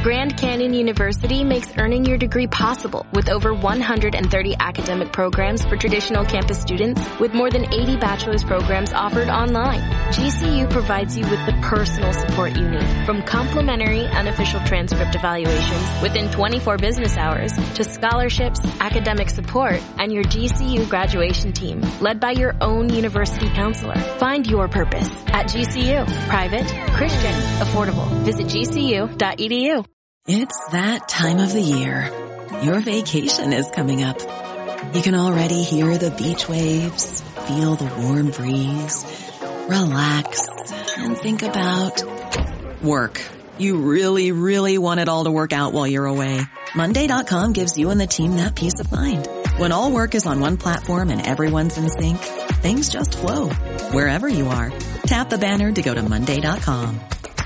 Grand Canyon University makes earning your degree possible with over 130 academic programs for traditional campus students with more than 80 bachelor's programs offered online. GCU provides you with the personal support you need, from complimentary unofficial transcript evaluations within 24 business hours to scholarships, academic support, and your GCU graduation team, led by your own university counselor. Find your purpose at GCU. Private, Christian, affordable. Visit gcu.edu. It's that time of the year. Your vacation is coming up. You can already hear the beach waves, feel the warm breeze, relax, and think about work. You really, really want it all to work out while you're away. Monday.com gives you and the team that peace of mind. When all work is on one platform and everyone's in sync, things just flow. Wherever you are, tap the banner to go to Monday.com.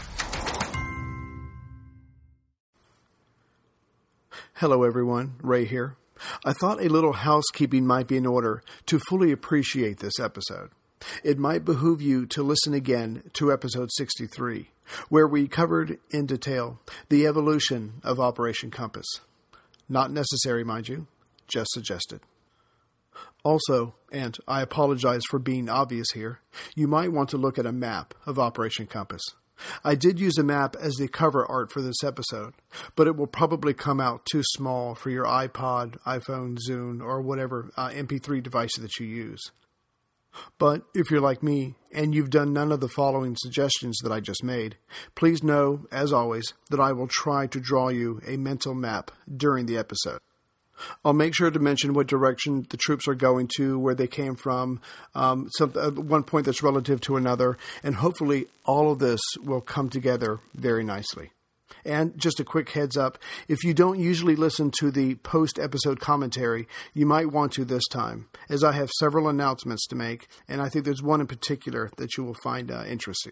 Hello everyone, Ray here. I thought a little housekeeping might be in order to fully appreciate this episode. It might behoove you to listen again to episode 63, where we covered in detail the evolution of Operation Compass. Not necessary, mind you, just suggested. Also, and I apologize for being obvious here, you might want to look at a map of Operation Compass. I did use a map as the cover art for this episode, but it will probably come out too small for your iPod, iPhone, Zune, or whatever MP3 device that you use. But if you're like me, and you've done none of the following suggestions that I just made, please know, as always, that I will try to draw you a mental map during the episode. I'll make sure to mention what direction the troops are going to, where they came from, one point that's relative to another, and hopefully all of this will come together very nicely. And just a quick heads up, if you don't usually listen to the post-episode commentary, you might want to this time, as I have several announcements to make, and I think there's one in particular that you will find interesting.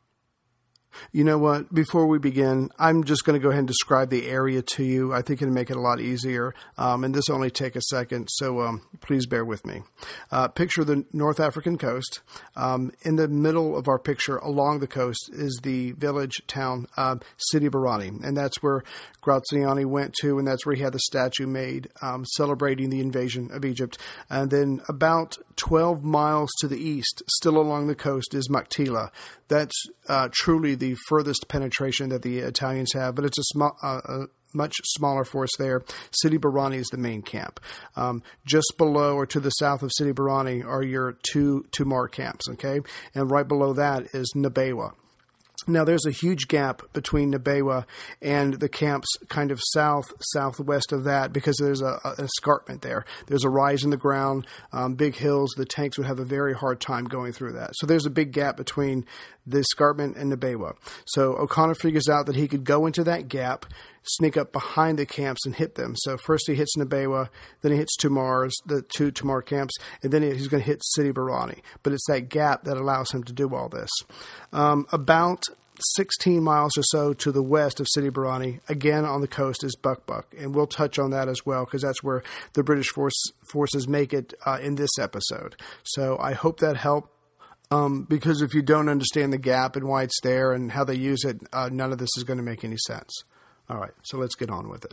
You know what? Before we begin, I'm just going to go ahead and describe the area to you. I think it'll make it a lot easier, and this will only take a second, so please bear with me. Picture the North African coast. In the middle of our picture, along the coast, is the village town, Sidi Barrani, and that's where Graziani went to, and that's where he had the statue made, celebrating the invasion of Egypt. And then about 12 miles to the east, still along the coast, is Maktila. That's truly the furthest penetration that the Italians have, but it's a much smaller force there. Sidi Barrani is the main camp. Just below or to the south of Sidi Barrani are your two Tamar camps, okay? And right below that is Nabewa. Now, there's a huge gap between Nabewa and the camps kind of southwest of that because there's an escarpment there. There's a rise in the ground, big hills. The tanks would have a very hard time going through that. So there's a big gap between the escarpment and Nabewa. So O'Connor figures out that he could go into that gap, sneak up behind the camps and hit them. So first he hits Nabewa, then he hits the two Tamar camps, and then he's going to hit Sidi Barrani. But it's that gap that allows him to do all this. About 16 miles or so to the west of Sidi Barrani, again on the coast, is Buk-Buk. And we'll touch on that as well because that's where the British forces make it in this episode. So I hope that helped. Because if you don't understand the gap and why it's there and how they use it, none of this is going to make any sense. All right, so let's get on with it.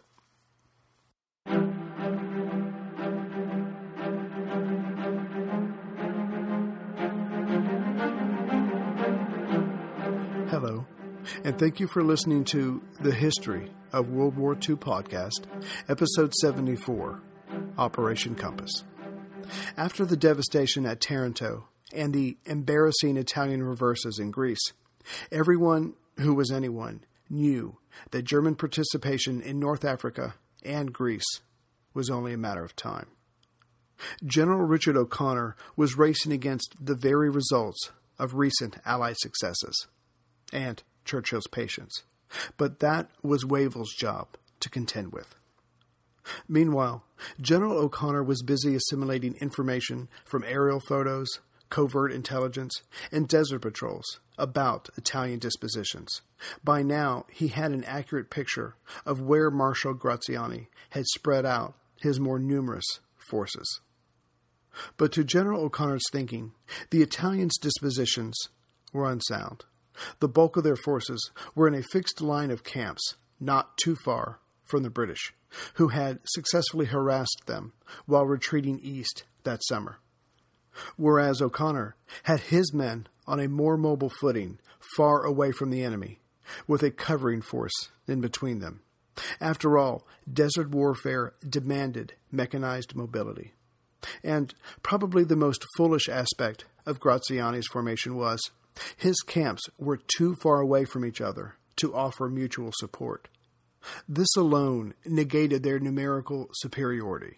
Hello, and thank you for listening to The History of World War II podcast, episode 74, Operation Compass. After the devastation at Taranto and the embarrassing Italian reverses in Greece, everyone who was anyone knew that German participation in North Africa and Greece was only a matter of time. General Richard O'Connor was racing against the very results of recent Allied successes and Churchill's patience, but that was Wavell's job to contend with. Meanwhile, General O'Connor was busy assimilating information from aerial photos, covert intelligence, and desert patrols about Italian dispositions. By now, he had an accurate picture of where Marshal Graziani had spread out his more numerous forces. But to General O'Connor's thinking, the Italians' dispositions were unsound. The bulk of their forces were in a fixed line of camps not too far from the British, who had successfully harassed them while retreating east that summer. Whereas O'Connor had his men on a more mobile footing far away from the enemy, with a covering force in between them. After all, desert warfare demanded mechanized mobility. And probably the most foolish aspect of Graziani's formation was his camps were too far away from each other to offer mutual support. This alone negated their numerical superiority.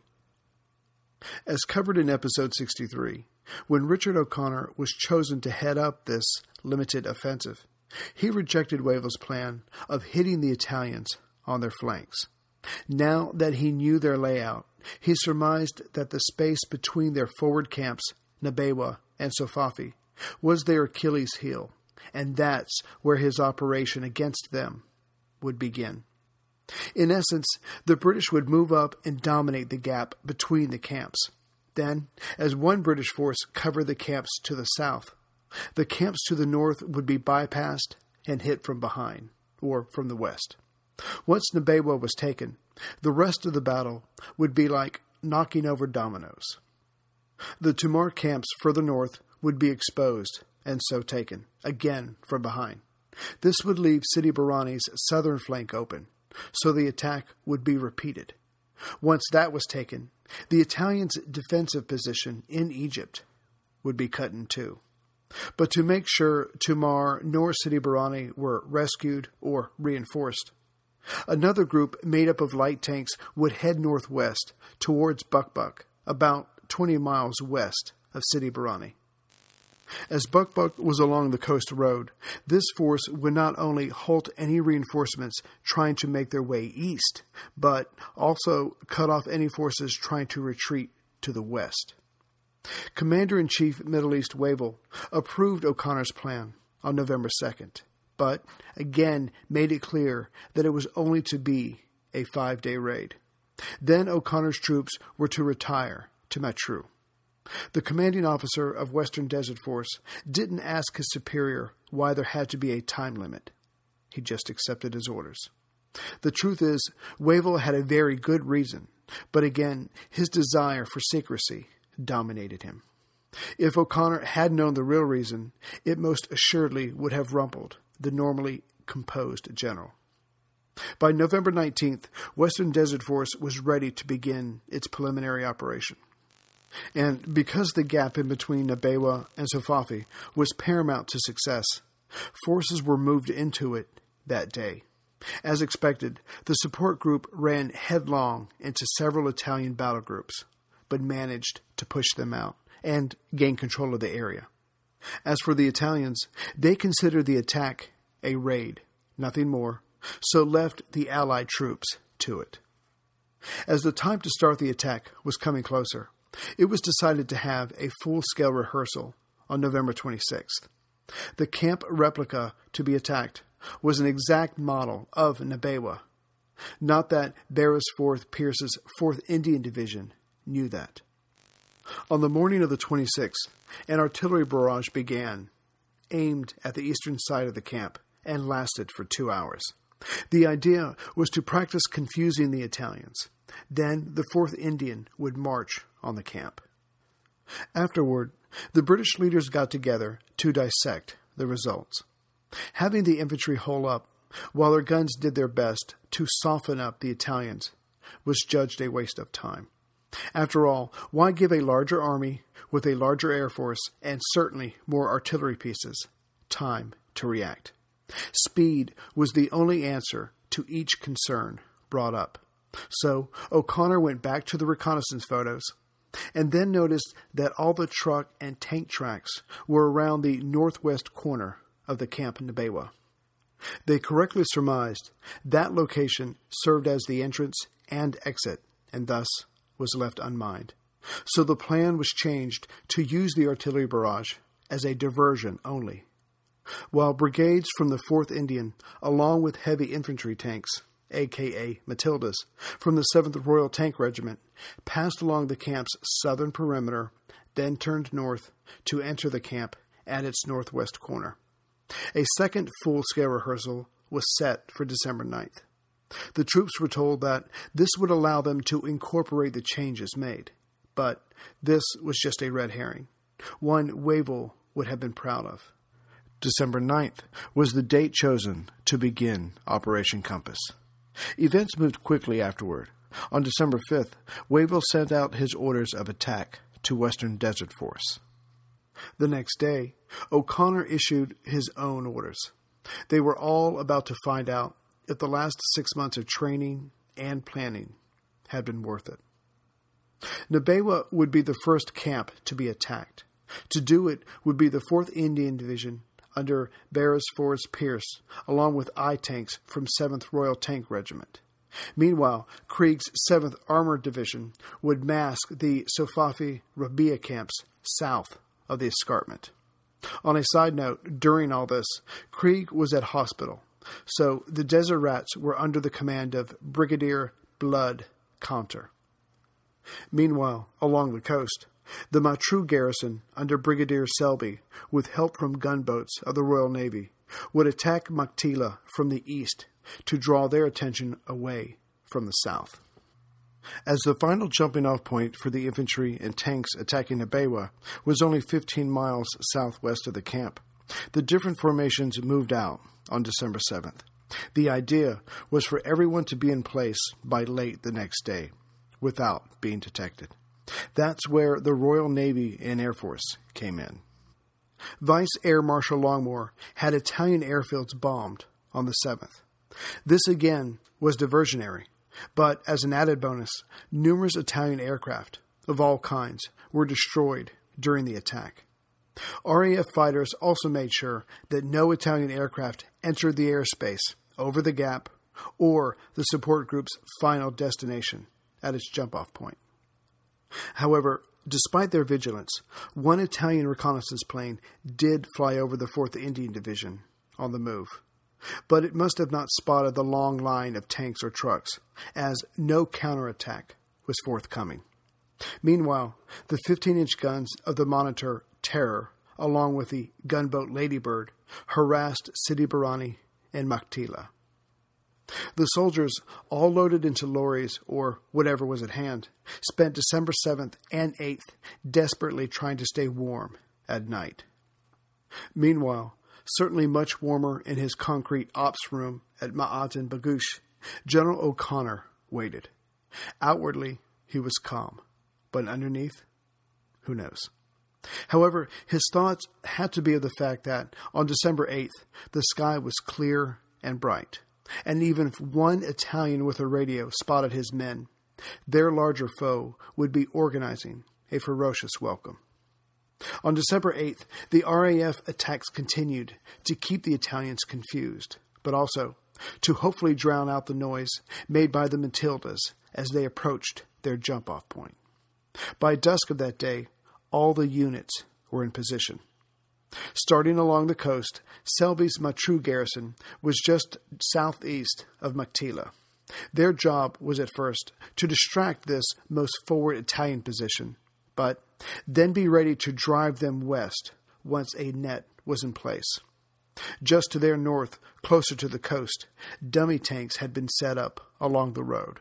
As covered in episode 63, when Richard O'Connor was chosen to head up this limited offensive, he rejected Wavell's plan of hitting the Italians on their flanks. Now that he knew their layout, he surmised that the space between their forward camps, Nabewa and Sofafi, was their Achilles heel, and that's where his operation against them would begin. In essence, the British would move up and dominate the gap between the camps. Then, as one British force covered the camps to the south, the camps to the north would be bypassed and hit from behind, or from the west. Once Nabewa was taken, the rest of the battle would be like knocking over dominoes. The Tumar camps further north would be exposed and so taken, again from behind. This would leave Sidi Barrani's southern flank open, so the attack would be repeated. Once that was taken, the Italians' defensive position in Egypt would be cut in two. But to make sure Tumar nor Sidi Barrani were rescued or reinforced, another group made up of light tanks would head northwest towards Bukbuk, about 20 miles west of Sidi Barrani. As Bukbuk was along the coast road, this force would not only halt any reinforcements trying to make their way east, but also cut off any forces trying to retreat to the west. Commander-in-Chief Middle East Wavell approved O'Connor's plan on November 2nd, but again made it clear that it was only to be a 5-day raid. Then O'Connor's troops were to retire to Matruh. The commanding officer of Western Desert Force didn't ask his superior why there had to be a time limit. He just accepted his orders. The truth is, Wavell had a very good reason, but again, his desire for secrecy dominated him. If O'Connor had known the real reason, it most assuredly would have rumpled the normally composed general. By November 19th, Western Desert Force was ready to begin its preliminary operation. And because the gap in between Nabewa and Sofafi was paramount to success, forces were moved into it that day. As expected, the support group ran headlong into several Italian battle groups, but managed to push them out and gain control of the area. As for the Italians, they considered the attack a raid, nothing more, so left the Allied troops to it. As the time to start the attack was coming closer, it was decided to have a full-scale rehearsal on November 26th. The camp replica to be attacked was an exact model of Nabewa. Not that Beresford Pierce's 4th Indian Division knew that. On the morning of the 26th, an artillery barrage began, aimed at the eastern side of the camp, and lasted for 2 hours. The idea was to practice confusing the Italians. Then the 4th Indian would march on the camp. Afterward, the British leaders got together to dissect the results. Having the infantry hole up, while their guns did their best to soften up the Italians, was judged a waste of time. After all, why give a larger army with a larger air force and certainly more artillery pieces time to react? Speed was the only answer to each concern brought up. So O'Connor went back to the reconnaissance photos and then noticed that all the truck and tank tracks were around the northwest corner of the camp in Nabewa. They correctly surmised that location served as the entrance and exit, and thus was left unmined. So the plan was changed to use the artillery barrage as a diversion only, while brigades from the 4th Indian, along with heavy infantry tanks, a.k.a. Matildas, from the 7th Royal Tank Regiment, passed along the camp's southern perimeter, then turned north to enter the camp at its northwest corner. A second full-scale rehearsal was set for December 9th. The troops were told that this would allow them to incorporate the changes made, but this was just a red herring, one Wavell would have been proud of. December 9th was the date chosen to begin Operation Compass. Events moved quickly afterward. On December 5th, Wavell sent out his orders of attack to Western Desert Force. The next day, O'Connor issued his own orders. They were all about to find out if the last 6 months of training and planning had been worth it. Nabewa would be the first camp to be attacked. To do it would be the 4th Indian Division under Beresford Pierce, along with I-tanks from 7th Royal Tank Regiment. Meanwhile, Krieg's 7th Armored Division would mask the Sofafi Rabia camps south of the escarpment. On a side note, during all this, Krieg was at hospital, so the Desert Rats were under the command of Brigadier Blood Conter. Meanwhile, along the coast, the Matru garrison under Brigadier Selby, with help from gunboats of the Royal Navy, would attack Maktila from the east to draw their attention away from the south. As the final jumping-off point for the infantry and tanks attacking Nabewa was only 15 miles southwest of the camp, the different formations moved out on December 7th. The idea was for everyone to be in place by late the next day, without being detected. That's where the Royal Navy and Air Force came in. Vice Air Marshal Longmore had Italian airfields bombed on the 7th. This again was diversionary, but as an added bonus, numerous Italian aircraft of all kinds were destroyed during the attack. RAF fighters also made sure that no Italian aircraft entered the airspace over the gap or the support group's final destination at its jump-off point. However, despite their vigilance, one Italian reconnaissance plane did fly over the 4th Indian Division on the move. But it must have not spotted the long line of tanks or trucks, as no counterattack was forthcoming. Meanwhile, the 15-inch guns of the Monitor Terror, along with the gunboat Ladybird, harassed Sidi Barrani and Maktila. The soldiers, all loaded into lorries or whatever was at hand, spent December 7th and 8th desperately trying to stay warm at night. Meanwhile, certainly much warmer in his concrete ops room at Ma'aden Bagoosh, General O'Connor waited. Outwardly, he was calm, but underneath, who knows? However, his thoughts had to be of the fact that on December 8th, the sky was clear and bright, and even if one Italian with a radio spotted his men, their larger foe would be organizing a ferocious welcome. On December 8th, the RAF attacks continued to keep the Italians confused, but also to hopefully drown out the noise made by the Matildas as they approached their jump-off point. By dusk of that day, all the units were in position. Starting along the coast, Selby's Matru garrison was just southeast of Maktila. Their job was at first to distract this most forward Italian position, but then be ready to drive them west once a net was in place. Just to their north, closer to the coast, dummy tanks had been set up along the road.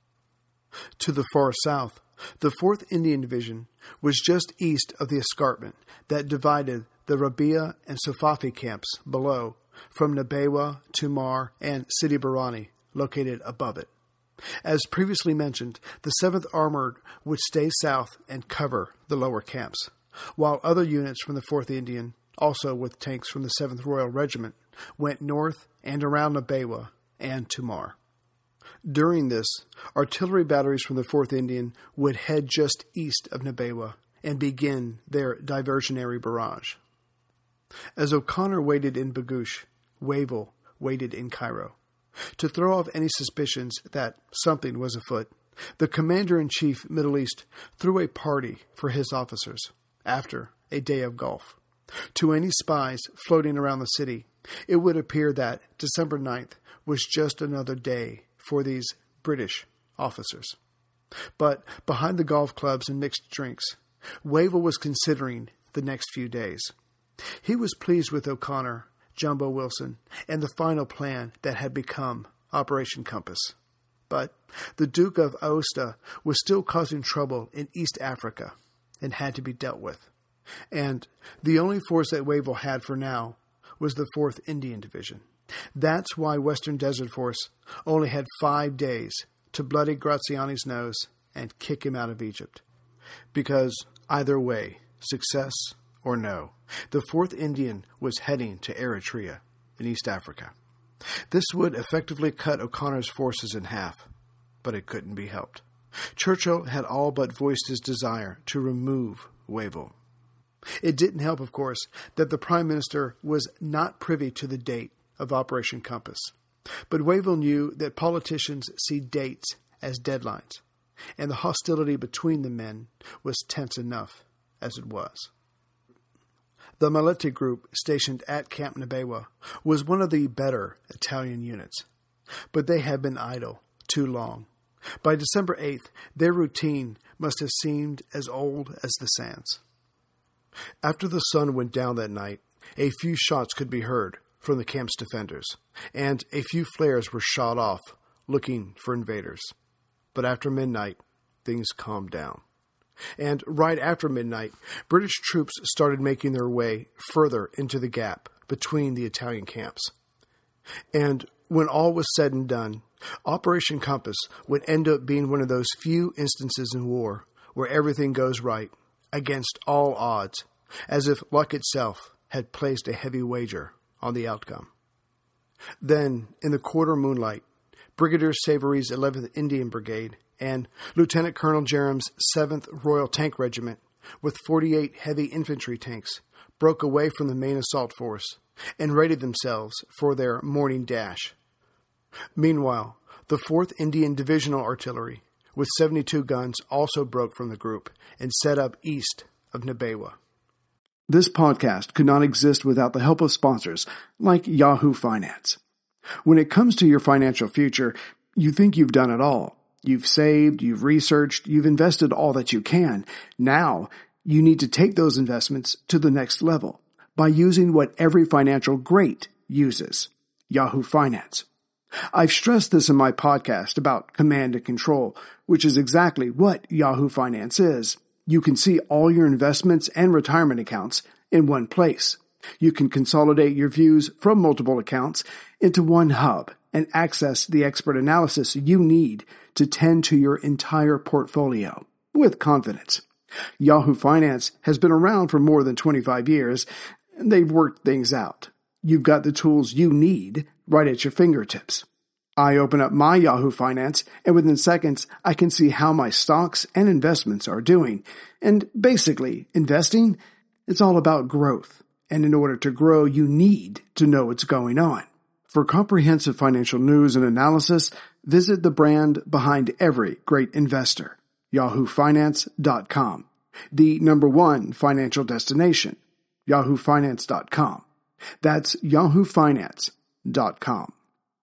To the far south, the 4th Indian Division was just east of the escarpment that divided the Rabia and Sofafi camps below from Nabewa, Tumar, and Sidi Barrani, located above it. As previously mentioned, the 7th Armored would stay south and cover the lower camps, while other units from the 4th Indian, also with tanks from the 7th Royal Regiment, went north and around Nabewa and Tumar. During this, artillery batteries from the 4th Indian would head just east of Nabewa and begin their diversionary barrage. As O'Connor waited in Bagoosh, Wavell waited in Cairo. To throw off any suspicions that something was afoot, the Commander-in-Chief Middle East threw a party for his officers after a day of golf. To any spies floating around the city, it would appear that December 9th was just another day for these British officers. But behind the golf clubs and mixed drinks, Wavell was considering the next few days. He was pleased with O'Connor, Jumbo Wilson, and the final plan that had become Operation Compass. But the Duke of Aosta was still causing trouble in East Africa and had to be dealt with. And the only force that Wavell had for now was the 4th Indian Division. That's why Western Desert Force only had 5 days to bloody Graziani's nose and kick him out of Egypt. Because either way, success or no, the 4th Indian was heading to Eritrea in East Africa. This would effectively cut O'Connor's forces in half, but it couldn't be helped. Churchill had all but voiced his desire to remove Wavell. It didn't help, of course, that the Prime Minister was not privy to the date of Operation Compass. But Wavell knew that politicians see dates as deadlines, and the hostility between the men was tense enough as it was. The Maletti group stationed at Camp Nabewa was one of the better Italian units, but they had been idle too long. By December 8th, their routine must have seemed as old as the sands. After the sun went down that night, a few shots could be heard from the camp's defenders, and a few flares were shot off, looking for invaders. But after midnight, things calmed down. And right after midnight, British troops started making their way further into the gap between the Italian camps. And when all was said and done, Operation Compass would end up being one of those few instances in war where everything goes right against all odds, as if luck itself had placed a heavy wager on the outcome. Then, in the quarter moonlight, Brigadier Savory's 11th Indian Brigade and Lieutenant Colonel Jerram's 7th Royal Tank Regiment, with 48 heavy infantry tanks, broke away from the main assault force and readied themselves for their morning dash. Meanwhile, the 4th Indian Divisional Artillery, with 72 guns, also broke from the group and set up east of Nabewa. This podcast could not exist without the help of sponsors like Yahoo Finance. When it comes to your financial future, you think you've done it all. You've saved, you've researched, you've invested all that you can. Now, you need to take those investments to the next level by using what every financial great uses, Yahoo Finance. I've stressed this in my podcast about command and control, which is exactly what Yahoo Finance is. You can see all your investments and retirement accounts in one place. You can consolidate your views from multiple accounts into one hub and access the expert analysis you need to tend to your entire portfolio with confidence. Yahoo Finance has been around for more than 25 years, and they've worked things out. You've got the tools you need right at your fingertips. I open up my Yahoo Finance, and within seconds, I can see how my stocks and investments are doing. And basically, investing, it's all about growth. And in order to grow, you need to know what's going on. For comprehensive financial news and analysis, visit the brand behind every great investor, yahoofinance.com. The #1 financial destination, yahoofinance.com. That's yahoofinance.com.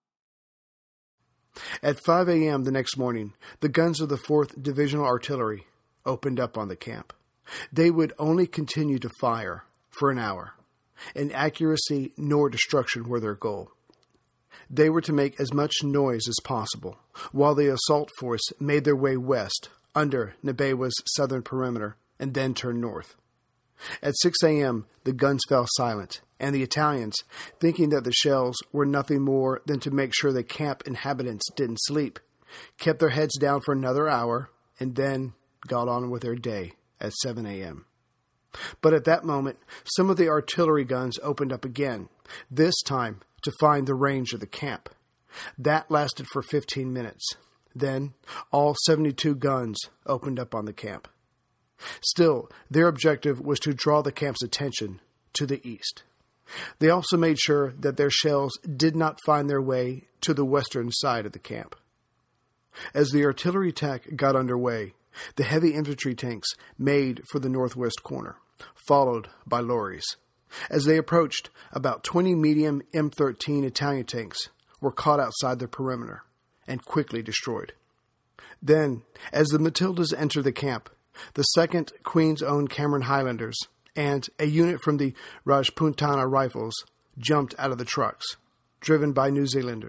At 5 a.m. the next morning, the guns of the 4th Divisional Artillery opened up on the camp. They would only continue to fire for an hour, and accuracy nor destruction were their goal. They were to make as much noise as possible, while the assault force made their way west under Nabewa's southern perimeter and then turned north. At 6 a.m., the guns fell silent, and the Italians, thinking that the shells were nothing more than to make sure the camp inhabitants didn't sleep, kept their heads down for another hour and then got on with their day at 7 a.m. But at that moment, some of the artillery guns opened up again, this time to find the range of the camp. That lasted for 15 minutes. Then, all 72 guns opened up on the camp. Still, their objective was to draw the camp's attention to the east. They also made sure that their shells did not find their way to the western side of the camp. As the artillery attack got underway, the heavy infantry tanks made for the northwest corner, followed by lorries. As they approached, about 20 medium M13 Italian tanks were caught outside the perimeter and quickly destroyed. Then, as the Matildas entered the camp, the 2nd Queen's Own Cameron Highlanders and a unit from the Rajputana Rifles jumped out of the trucks, driven by New Zealanders,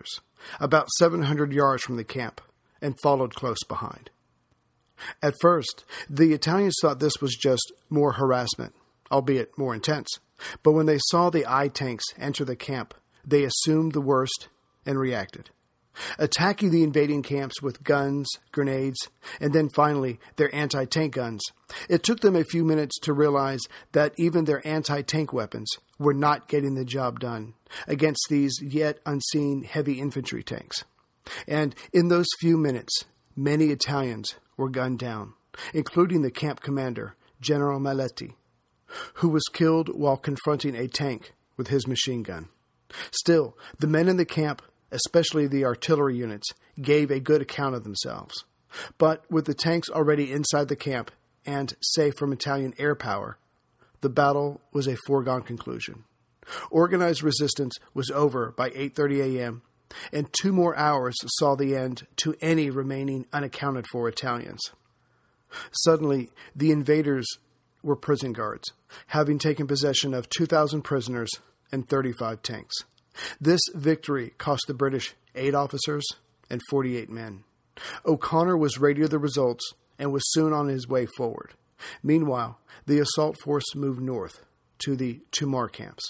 about 700 yards from the camp, and followed close behind. At first, the Italians thought this was just more harassment, albeit more intense. But when they saw the I tanks enter the camp, they assumed the worst and reacted, attacking the invading camps with guns, grenades, and then finally their anti-tank guns. It took them a few minutes to realize that even their anti-tank weapons were not getting the job done against these yet unseen heavy infantry tanks. And in those few minutes, many Italians were gunned down, including the camp commander, General Maletti, who was killed while confronting a tank with his machine gun. Still, the men in the camp, especially the artillery units, gave a good account of themselves. But with the tanks already inside the camp and safe from Italian air power, the battle was a foregone conclusion. Organized resistance was over by 8:30 a.m., and 2 more hours saw the end to any remaining unaccounted for Italians. Suddenly, the invaders were prison guards, having taken possession of 2,000 prisoners and 35 tanks. This victory cost the British 8 officers and 48 men. O'Connor was radioed the results and was soon on his way forward. Meanwhile, the assault force moved north to the Tomar camps.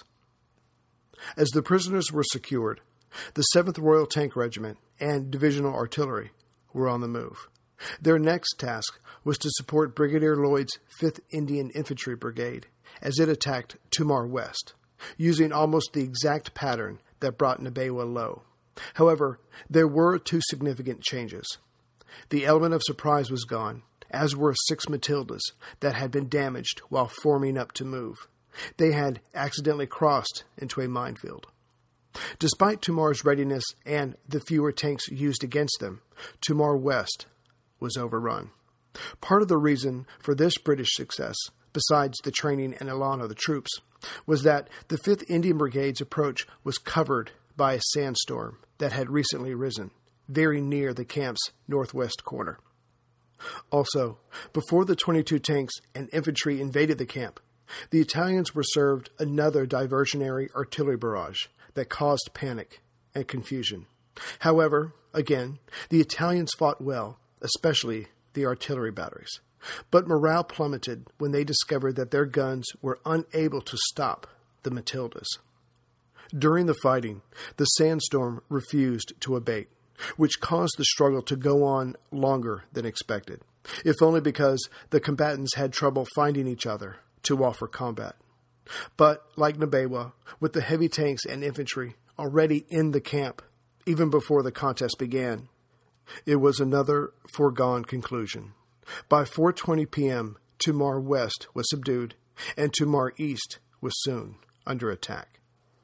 As the prisoners were secured, the 7th Royal Tank Regiment and Divisional Artillery were on the move. Their next task was to support Brigadier Lloyd's 5th Indian Infantry Brigade as it attacked Tomar West, using almost the exact pattern that brought Nabewa low. However, there were 2 significant changes. The element of surprise was gone, as were 6 Matildas that had been damaged while forming up to move. They had accidentally crossed into a minefield. Despite Tomar's readiness and the fewer tanks used against them, Tomar West was overrun. Part of the reason for this British success, besides the training and elan of the troops, was that the 5th Indian Brigade's approach was covered by a sandstorm that had recently risen, very near the camp's northwest corner. Also, before the 22 tanks and infantry invaded the camp, the Italians were served another diversionary artillery barrage that caused panic and confusion. However, again, the Italians fought well, especially the artillery batteries. But morale plummeted when they discovered that their guns were unable to stop the Matildas. During the fighting, the sandstorm refused to abate, which caused the struggle to go on longer than expected, if only because the combatants had trouble finding each other to offer combat. But, like Nabewa, with the heavy tanks and infantry already in the camp, even before the contest began, it was another foregone conclusion. By 4:20 p.m., Tomar West was subdued, and Tomar East was soon under attack.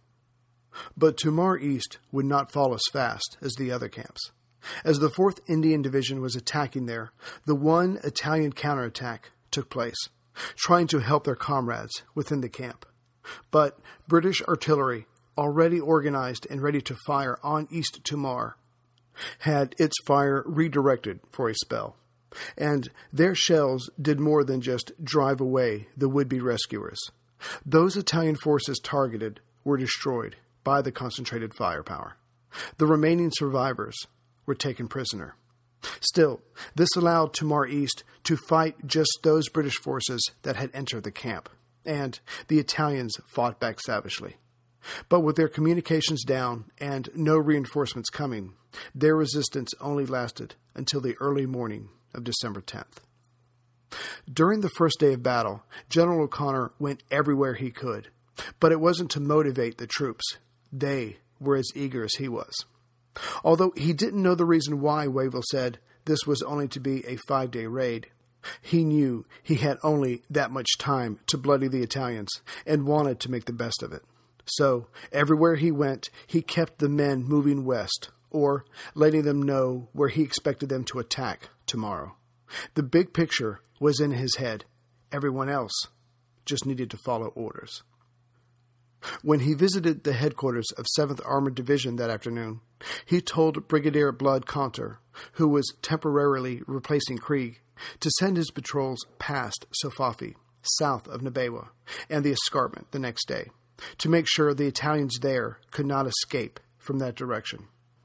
But Tomar East would not fall as fast as the other camps. As the 4th Indian Division was attacking there, the one Italian counterattack took place, trying to help their comrades within the camp. But British artillery, already organized and ready to fire on East Tomar, had its fire redirected for a spell, and their shells did more than just drive away the would-be rescuers. Those Italian forces targeted were destroyed by the concentrated firepower. The remaining survivors were taken prisoner. Still, this allowed Tomar East to fight just those British forces that had entered the camp, and the Italians fought back savagely. But with their communications down and no reinforcements coming, their resistance only lasted until the early morning of December 10th. During the first day of battle, General O'Connor went everywhere he could, but it wasn't to motivate the troops. They were as eager as he was. Although he didn't know the reason why Wavell said this was only to be a 5-day raid, he knew he had only that much time to bloody the Italians and wanted to make the best of it. So, everywhere he went, he kept the men moving west, or letting them know where he expected them to attack tomorrow. The big picture was in his head. Everyone else just needed to follow orders. When he visited the headquarters of 7th Armored Division that afternoon, he told Brigadier Blood Conter, who was temporarily replacing Krieg, to send his patrols past Sofafi, south of Nabewa, and the escarpment the next day, to make sure the Italians there could not escape from that direction.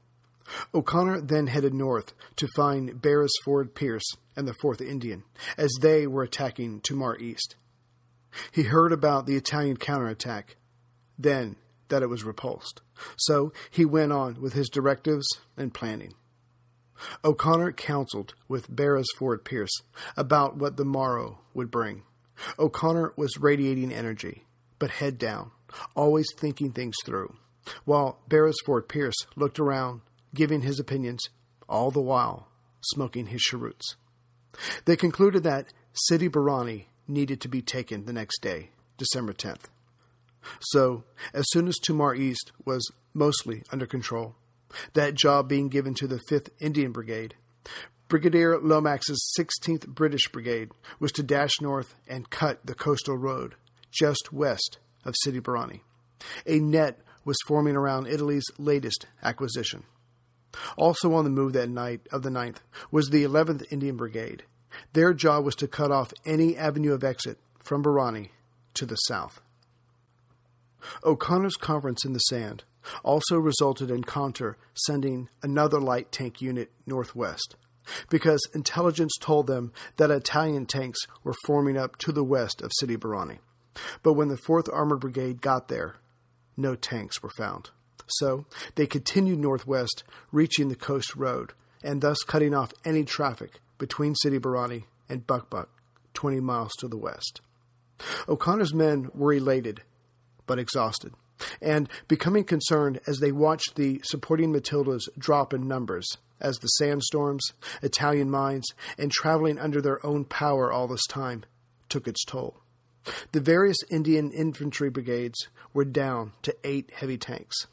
O'Connor then headed north to find Beresford Pierce and the 4th Indian, as they were attacking Tamar East. He heard about the Italian counterattack, then that it was repulsed. So he went on with his directives and planning. O'Connor counseled with Beresford Pierce about what the morrow would bring. O'Connor was radiating energy, but head down, always thinking things through, while Beresford Pierce looked around, giving his opinions, all the while smoking his cheroots. They concluded that Sidi Barrani needed to be taken the next day, December 10th. So, as soon as Tamar East was mostly under control, that job being given to the 5th Indian Brigade, Brigadier Lomax's 16th British Brigade was to dash north and cut the coastal road just west of Sidi Barrani. A net was forming around Italy's latest acquisition. Also on the move that night of the 9th was the 11th Indian Brigade. Their job was to cut off any avenue of exit from Barrani to the south. O'Connor's conference in the sand also resulted in Conter sending another light tank unit northwest, because intelligence told them that Italian tanks were forming up to the west of Sidi Barrani. But when the 4th Armored Brigade got there, no tanks were found. So they continued northwest, reaching the coast road, and thus cutting off any traffic between Sidi Barrani and Buckbuck, 20 miles to the west. O'Connor's men were elated, but exhausted, and becoming concerned as they watched the supporting Matildas drop in numbers as the sandstorms, Italian mines, and traveling under their own power all this time took its toll. The various Indian infantry brigades were down to 8 heavy tanks.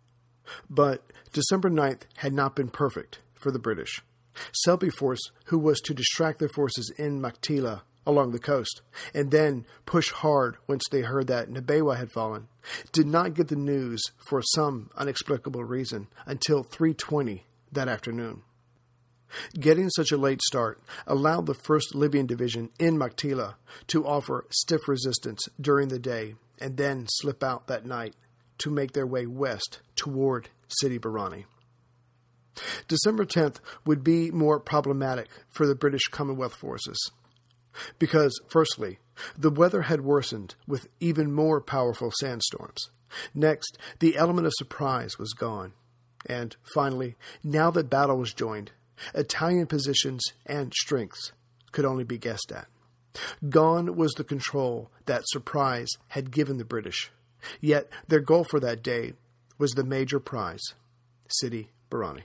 But December 9th had not been perfect for the British. Selby Force, who was to distract their forces in Maktila along the coast, and then push hard once they heard that Nabewa had fallen, did not get the news for some inexplicable reason until 3:20 that afternoon. Getting such a late start allowed the 1st Libyan Division in Maktila to offer stiff resistance during the day and then slip out that night to make their way west toward Sidi Barrani. December 10th would be more problematic for the British Commonwealth forces because, firstly, the weather had worsened with even more powerful sandstorms. Next, the element of surprise was gone. And finally, now that battle was joined, Italian positions and strengths could only be guessed at. Gone was the control that surprise had given the British. Yet their goal for that day was the major prize, Sidi Barrani.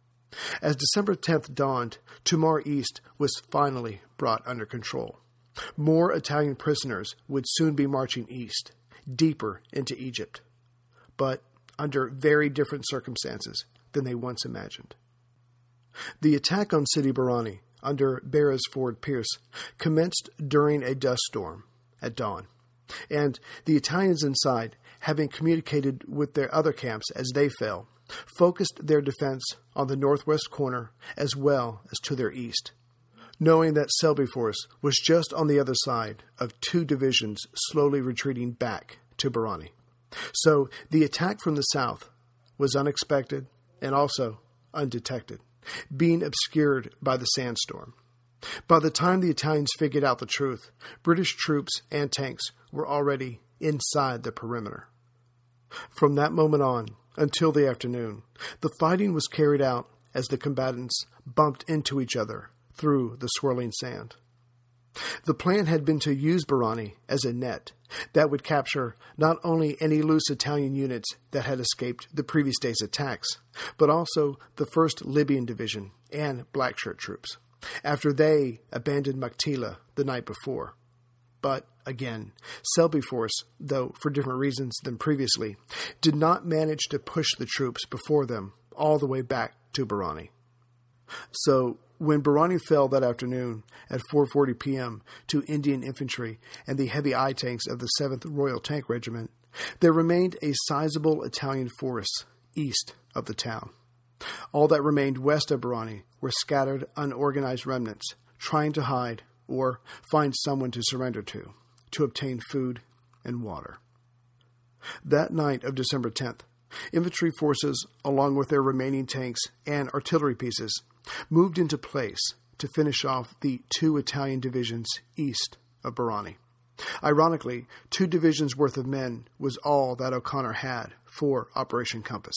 As December 10th dawned, Tamar East was finally brought under control. More Italian prisoners would soon be marching east, deeper into Egypt, but under very different circumstances than they once imagined. The attack on Sidi Barrani under Beresford Pierce commenced during a dust storm at dawn, and the Italians inside, having communicated with their other camps as they fell, focused their defense on the northwest corner as well as to their east, knowing that Selby Force was just on the other side of 2 divisions slowly retreating back to Barrani. So the attack from the south was unexpected and also undetected, being obscured by the sandstorm. By the time the Italians figured out the truth, British troops and tanks were already inside the perimeter. From that moment on, until the afternoon, the fighting was carried out as the combatants bumped into each other through the swirling sand. The plan had been to use Barrani as a net that would capture not only any loose Italian units that had escaped the previous day's attacks, but also the 1st Libyan Division and Blackshirt troops, after they abandoned Maktila the night before. But, again, Selby Force, though for different reasons than previously, did not manage to push the troops before them all the way back to Barrani. So, when Barrani fell that afternoon at 4:40 p.m. to Indian infantry and the heavy eye tanks of the 7th Royal Tank Regiment, there remained a sizable Italian force east of the town. All that remained west of Barrani were scattered, unorganized remnants, trying to hide or find someone to surrender to obtain food and water. That night of December 10th, Infantry forces, along with their remaining tanks and artillery pieces, moved into place to finish off the 2 Italian divisions east of Barani. Ironically, 2 divisions' worth of men was all that O'Connor had for Operation Compass.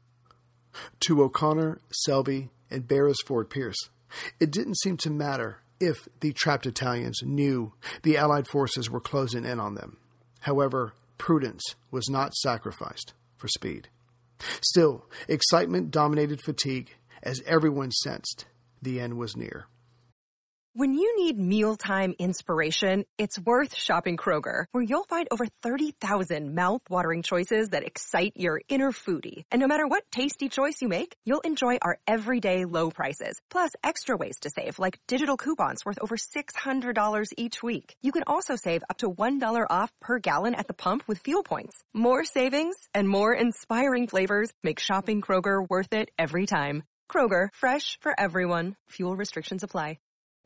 To O'Connor, Selby, and Beresford Pierce, it didn't seem to matter if the trapped Italians knew the Allied forces were closing in on them. However, prudence was not sacrificed for speed. Still, excitement dominated fatigue as everyone sensed the end was near. When you need mealtime inspiration, it's worth shopping Kroger, where you'll find over 30,000 mouth-watering choices that excite your inner foodie. And no matter what tasty choice you make, you'll enjoy our everyday low prices, plus extra ways to save, like digital coupons worth over $600 each week. You can also save up to $1 off per gallon at the pump with fuel points. More savings and more inspiring flavors make shopping Kroger worth it every time. Kroger, fresh for everyone. Fuel restrictions apply.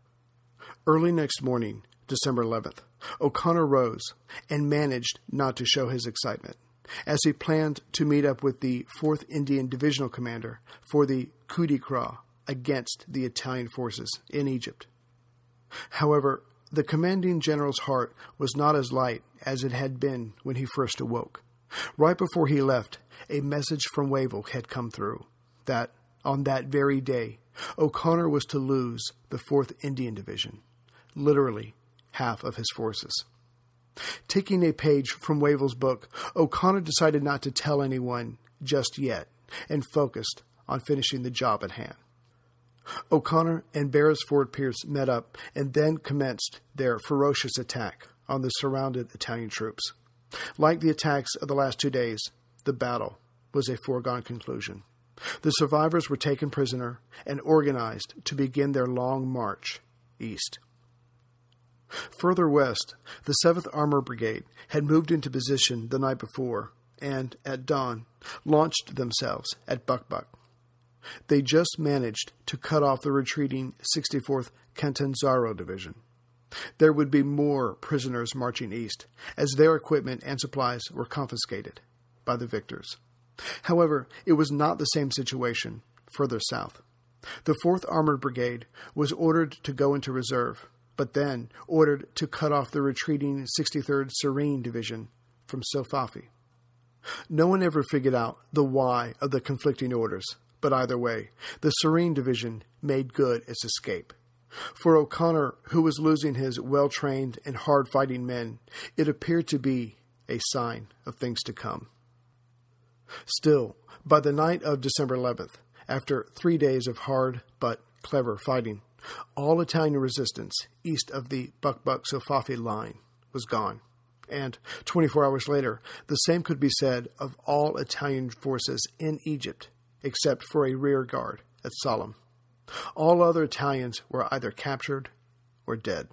Early next morning, December 11th, O'Connor rose and managed not to show his excitement, as he planned to meet up with the 4th Indian Divisional Commander for the coup d'éclat against the Italian forces in Egypt. However, the commanding general's heart was not as light as it had been when he first awoke. Right before he left, a message from Wavell had come through that, on that very day, O'Connor was to lose the 4th Indian Division, literally half of his forces. Taking a page from Wavell's book, O'Connor decided not to tell anyone just yet and focused on finishing the job at hand. O'Connor and Beresford Pierce met up and then commenced their ferocious attack on the surrounded Italian troops. Like the attacks of the last 2 days, the battle was a foregone conclusion. The survivors were taken prisoner and organized to begin their long march east. Further west, the 7th Armored Brigade had moved into position the night before and, at dawn, launched themselves at Buck. They just managed to cut off the retreating 64th Catanzaro Division. There would be more prisoners marching east, as their equipment and supplies were confiscated by the victors. However, it was not the same situation further south. The 4th Armored Brigade was ordered to go into reserve, but then ordered to cut off the retreating 63rd Serene Division from Sofafi. No one ever figured out the why of the conflicting orders, but either way, the Serene Division made good its escape. For O'Connor, who was losing his well-trained and hard-fighting men, it appeared to be a sign of things to come. Still, by the night of December 11th, after 3 days of hard but clever fighting, all Italian resistance east of the Buck-Sofafi line was gone. And 24 hours later, the same could be said of all Italian forces in Egypt, except for a rear guard at Sollum. All other Italians were either captured or dead.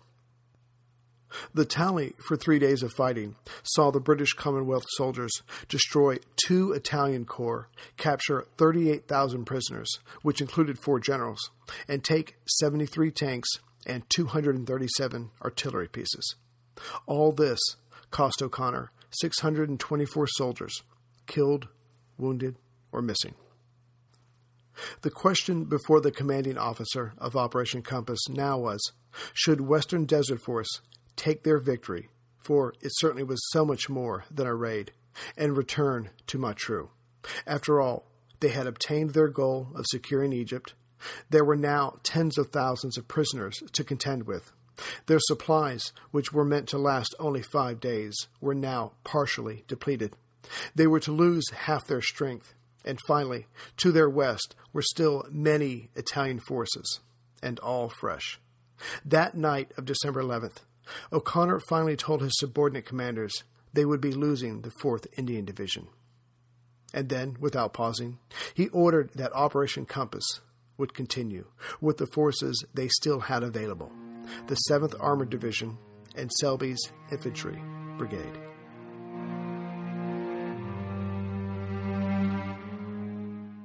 The tally for 3 days of fighting saw the British Commonwealth soldiers destroy 2 Italian corps, capture 38,000 prisoners, which included 4 generals, and take 73 tanks and 237 artillery pieces. All this cost O'Connor 624 soldiers, killed, wounded, or missing. The question before the commanding officer of Operation Compass now was, should Western Desert Force take their victory, for it certainly was so much more than a raid, and return to Matruh? After all, they had obtained their goal of securing Egypt. There were now tens of thousands of prisoners to contend with. Their supplies, which were meant to last only 5 days, were now partially depleted. They were to lose half their strength. And finally, to their west were still many Italian forces, and all fresh. That night of December 11th, O'Connor finally told his subordinate commanders they would be losing the 4th Indian Division. And then, without pausing, he ordered that Operation Compass would continue with the forces they still had available, the 7th Armored Division and Selby's Infantry Brigade.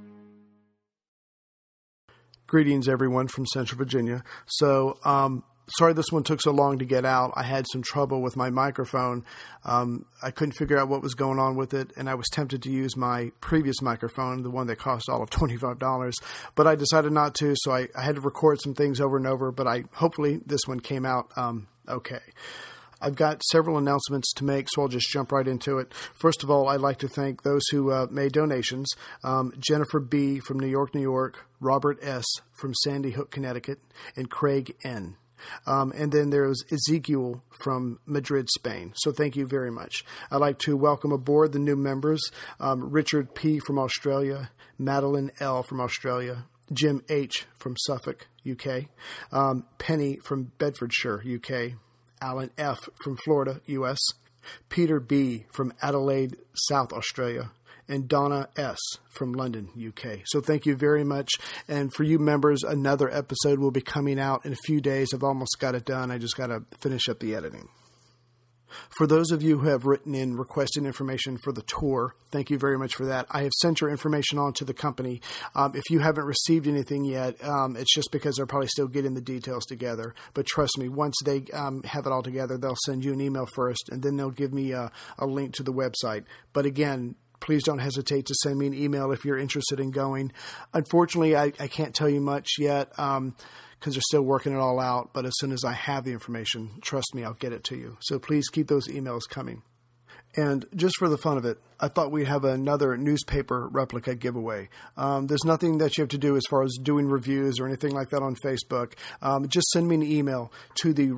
Greetings, everyone, from Central Virginia. So Sorry this one took so long to get out. I had some trouble with my microphone. I couldn't figure out what was going on with it, and I was tempted to use my previous microphone, the one that cost all of $25, but I decided not to, so I had to record some things over and over, but hopefully this one came out okay. I've got several announcements to make, so I'll just jump right into it. First of all, I'd like to thank those who made donations. Jennifer B. from New York, New York, Robert S. from Sandy Hook, Connecticut, and Craig N. And then there's Ezekiel from Madrid, Spain. So thank you very much. I'd like to welcome aboard the new members, Richard P. from Australia, Madeline L. from Australia, Jim H. from Suffolk, UK, Penny from Bedfordshire, UK, Alan F. from Florida, U.S., Peter B. from Adelaide, South Australia, and Donna S. from London, UK. So thank you very much. And for you members, another episode will be coming out in a few days. I've almost got it done. I just got to finish up the editing. For those of you who have written in requesting information for the tour, thank you very much for that. I have sent your information on to the company. If you haven't received anything yet, it's just because they're probably still getting the details together. But trust me, once they have it all together, they'll send you an email first, and then they'll give me a link to the website. But again, please don't hesitate to send me an email if you're interested in going. Unfortunately, I can't tell you much yet because they're still working it all out. But as soon as I have the information, trust me, I'll get it to you. So please keep those emails coming. And just for the fun of it, I thought we'd have another newspaper replica giveaway. There's nothing that you have to do as far as doing reviews or anything like that on Facebook. Just send me an email to the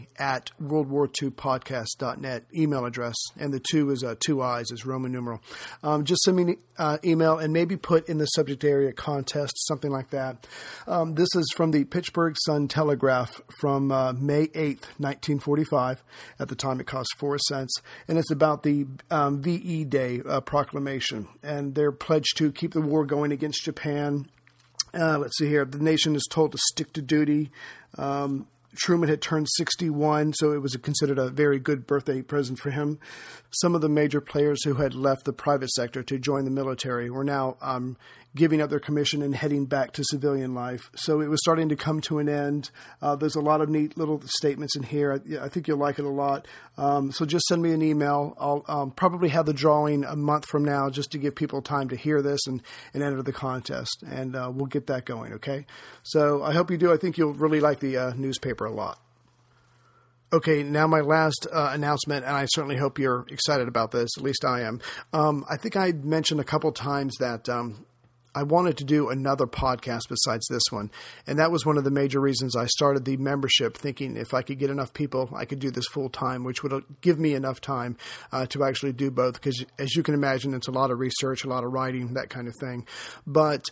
ray@worldwar2podcast.net email address. And the 2 is 2 I's, is Roman numeral. Just send me an email and maybe put in the subject area contest, something like that. This is from the Pittsburgh Sun-Telegraph from May 8th, 1945. At the time, it cost 4 cents. And it's about the VE Day proclamation, and their pledge to keep the war going against Japan. Let's see here. The nation is told to stick to duty. Truman had turned 61, so it was considered a very good birthday present for him. Some of the major players who had left the private sector to join the military were now giving up their commission and heading back to civilian life. So it was starting to come to an end. There's a lot of neat little statements in here. I think you'll like it a lot. So just send me an email. I'll probably have the drawing a month from now just to give people time to hear this and enter the contest. And we'll get that going, okay? So I hope you do. I think you'll really like the newspaper a lot. Okay, now my last announcement, and I certainly hope you're excited about this. At least I am. I think I mentioned a couple times that I wanted to do another podcast besides this one. And that was one of the major reasons I started the membership, thinking if I could get enough people, I could do this full time, which would give me enough time to actually do both. Because as you can imagine, it's a lot of research, a lot of writing, that kind of thing. But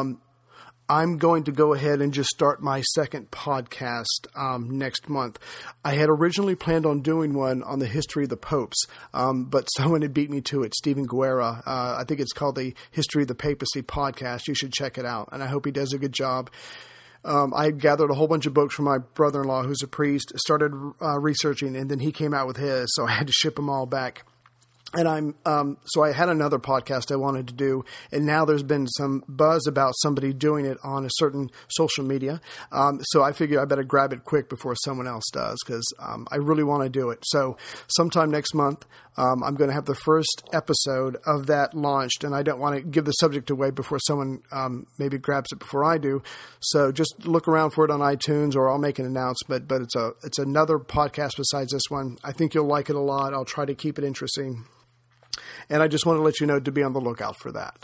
I'm going to go ahead and just start my second podcast next month. I had originally planned on doing one on the history of the popes, but someone had beat me to it, Stephen Guerra. I think it's called the History of the Papacy podcast. You should check it out, and I hope he does a good job. I gathered a whole bunch of books from my brother-in-law, who's a priest, started researching, and then he came out with his, so I had to ship them all back. And so I had another podcast I wanted to do, and now there's been some buzz about somebody doing it on a certain social media. So I figured I better grab it quick before someone else does, because I really want to do it. So sometime next month, I'm going to have the first episode of that launched, and I don't want to give the subject away before someone maybe grabs it before I do. So just look around for it on iTunes, or I'll make an announcement. But it's another podcast besides this one. I think you'll like it a lot. I'll try to keep it interesting. And I just want to let you know to be on the lookout for that.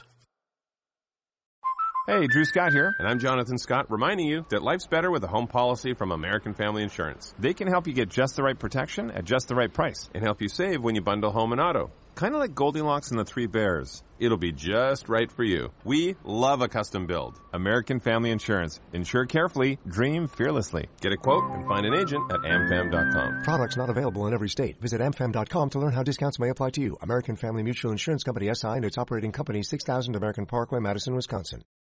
Hey, Drew Scott here, and I'm Jonathan Scott, reminding you that life's better with a home policy from American Family Insurance. They can help you get just the right protection at just the right price and help you save when you bundle home and auto. Kind of like Goldilocks and the Three Bears. It'll be just right for you. We love a custom build. American Family Insurance. Insure carefully, dream fearlessly. Get a quote and find an agent at amfam.com. Products not available in every state. Visit amfam.com to learn how discounts may apply to you. American Family Mutual Insurance Company, SI, and its operating company, 6000 American Parkway, Madison, Wisconsin.